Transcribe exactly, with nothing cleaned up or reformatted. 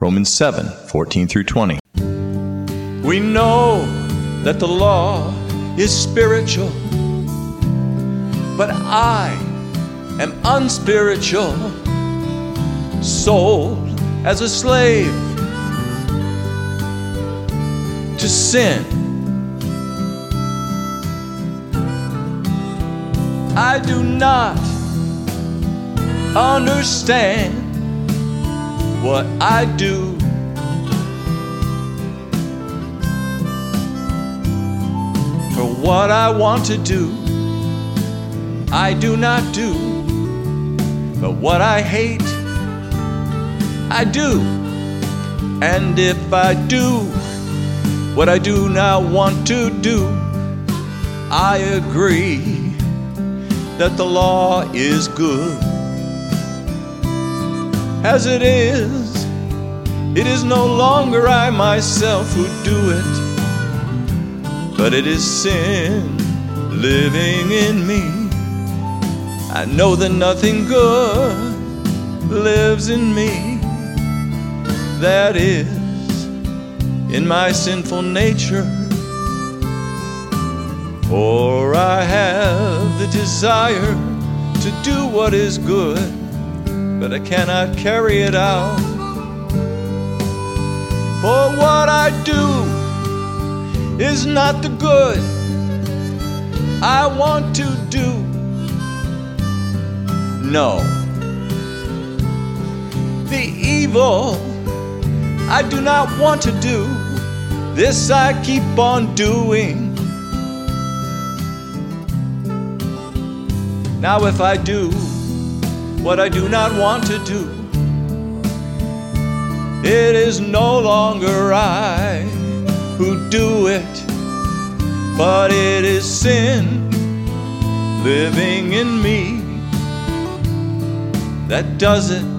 Romans seven, fourteen through twenty. We know that the law is spiritual, but I am unspiritual, sold as a slave to sin. I do not understand what I do. For what I want to do, I do not do. But what I hate, I do. And if I do what I do not want to do, I agree that the law is good. As it is, it is no longer I myself who do it, but it is sin living in me. I know that nothing good lives in me, that is, in my sinful nature. For I have the desire to do what is good, but I cannot carry it out. For what I do is not the good I want to do. No, the evil I do not want to do, this I keep on doing. Now if I do what I do not want to do, it is no longer I who do it, but it is sin living in me that does it.